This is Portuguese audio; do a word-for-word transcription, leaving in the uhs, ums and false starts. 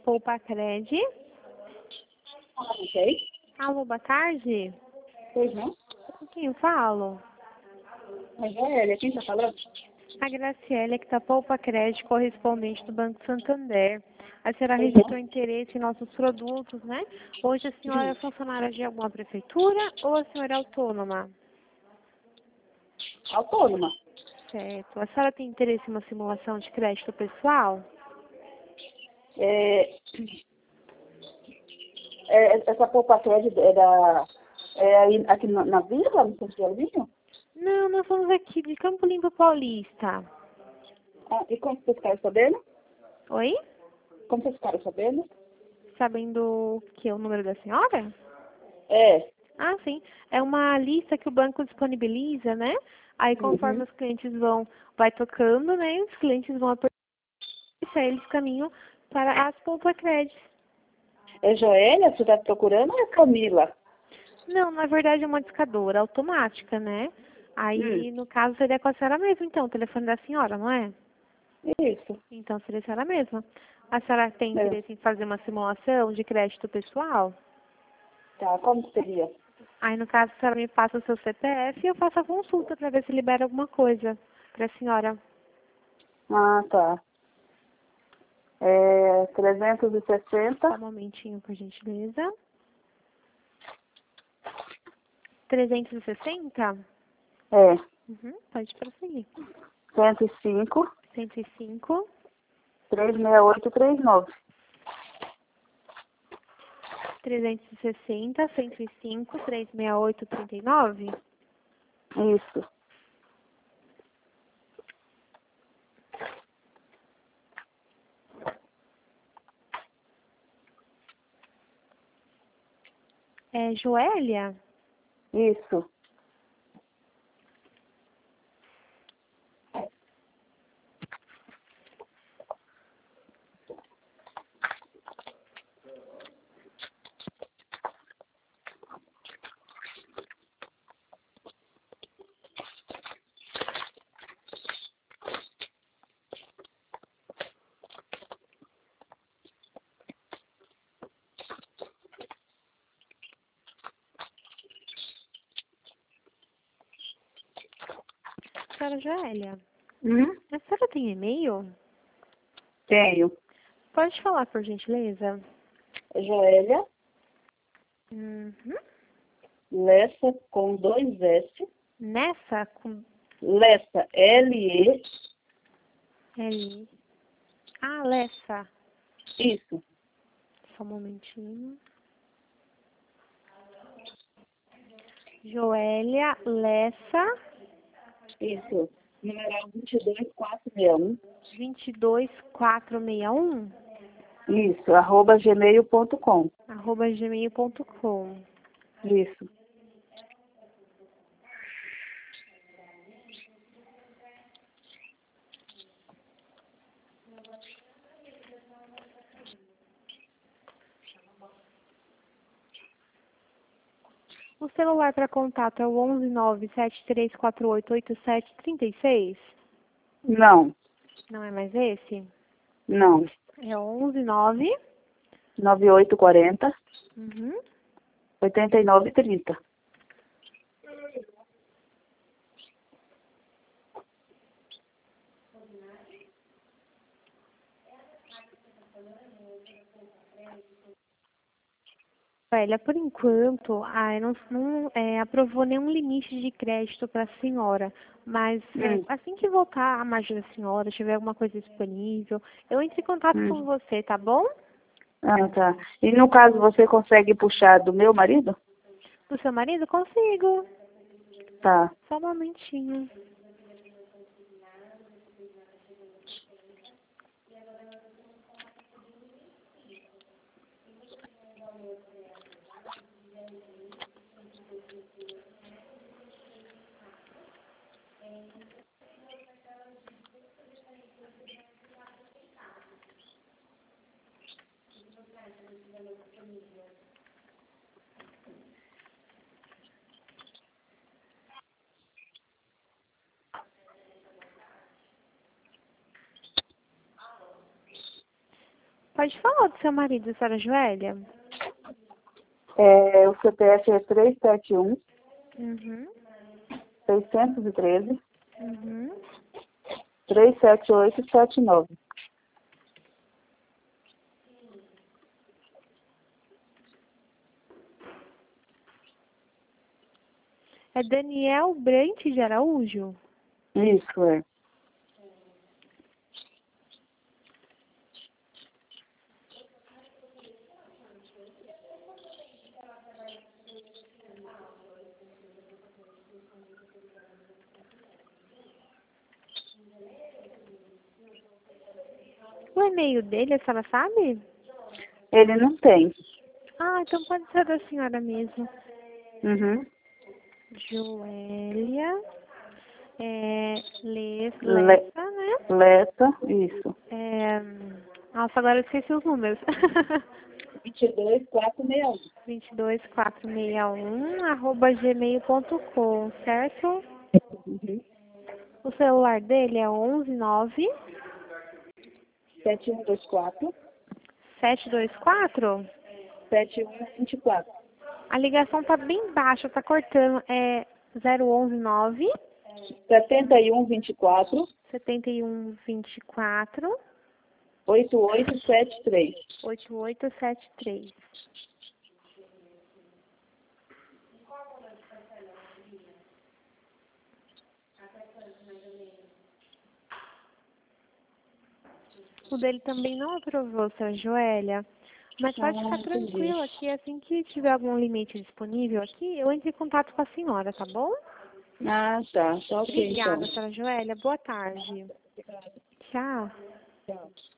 Poupa Cred. Ah, ok. Alô, boa tarde. Pois não? Com quem eu falo? Mas é, quem está falando? A Graciela, que está Poupa Cred, correspondente do Banco Santander. A senhora Pois registrou não? interesse em nossos produtos, né? Hoje a senhora é Sim. funcionária de alguma prefeitura ou a senhora é autônoma? Autônoma. Certo. A senhora tem interesse em uma simulação de crédito pessoal? É, é, essa Poupa Crédito é da... É aí, aqui na, na vila, no Centro de Aluminho? Não, nós somos aqui de Campo Limpo Paulista. Ah, e como vocês ficaram sabendo? Oi? Como vocês ficaram sabendo? Sabendo que é o número da senhora? É. Ah, sim. É uma lista que o banco disponibiliza, né? Aí conforme Uhum. os clientes vão, vai tocando, né? Os clientes vão apertar eles caminham para as Poupa Cred. É Joélia, você está procurando ou é Camila? Não, na verdade é uma discadora automática, né? Hum, Aí, no caso, seria com a senhora mesmo, então, o telefone da senhora, não é? isso. Então, seria a senhora mesma. A senhora tem É. interesse em fazer uma simulação de crédito pessoal? Tá, como seria? Aí, no caso, a senhora me passa o seu C P F e eu faço a consulta para ver se libera alguma coisa para a senhora. Ah, tá. É trezentos e Só um sessenta. momentinho, por gentileza. trezentos e sessenta? É. Uhum, pode prosseguir. cento e cinco. cento e cinco, trezentos e sessenta e oito, trinta e nove. trezentos e sessenta, cento e cinco, trezentos e sessenta e oito, trinta e nove. Isso. É Joélia? Isso. Senhora Joélia, Hum? a senhora tem e-mail? Tenho. Pode falar, por gentileza? Joélia Uhum. Lessa com dois S. Nessa com Lessa, L E. L. Ah, Lessa. Isso. Só um momentinho. Joélia Lessa Isso. Numeral vinte e dois, quatrocentos e sessenta e um. vinte e dois mil quatrocentos e sessenta e um Isso. Arroba gmail ponto com. arroba gmail ponto com. Isso. O celular para contato é o onze nove sete três quatro oito oito sete três seis? Não. Não é mais esse? Não. É onze nove. nove oito quatro zero, Uhum. oito nove três zero. Olha, por enquanto, ah, não, não é, aprovou nenhum limite de crédito para a senhora, mas é, Hum. assim que voltar a margem da senhora, tiver alguma coisa disponível, eu entro em contato Hum. com você, tá bom? Ah, tá. E no caso, você consegue puxar do meu marido? Do seu marido? Consigo. Tá. Só um momentinho. Pode falar do seu marido, senhora Joélia? É, o C P F é três sete um, Uhum. seiscentos e treze, Uhum. três sete oito sete nove. É Daniel Brant de Araújo? Isso, é. O e-mail dele, a senhora sabe? Ele não tem. Ah, então pode ser da senhora mesmo. Uhum. Joélia, é, Les, Le, Lessa, né? Lessa, isso. É, nossa, agora eu esqueci os números. vinte e dois, quatrocentos e sessenta e um. vinte e dois, quatrocentos e sessenta e um, arroba gmail ponto com, certo? Uhum. O celular dele é onze nove sete um dois quatro, sete dois quatro. sete um dois quatro. A ligação tá bem baixa, tá cortando. É zero onze nove setenta e um vinte e quatro, setenta e um vinte e quatro oito oito sete três. oito oito sete três. O dele também não aprovou, senhora Joélia. Mas pode ficar Ah, entendi. tranquila que assim que tiver algum limite disponível aqui, eu entro em contato com a senhora, tá bom? Ah, tá. Tá ok, então. Obrigada, senhora Joélia. Boa tarde. Tchau. Tchau.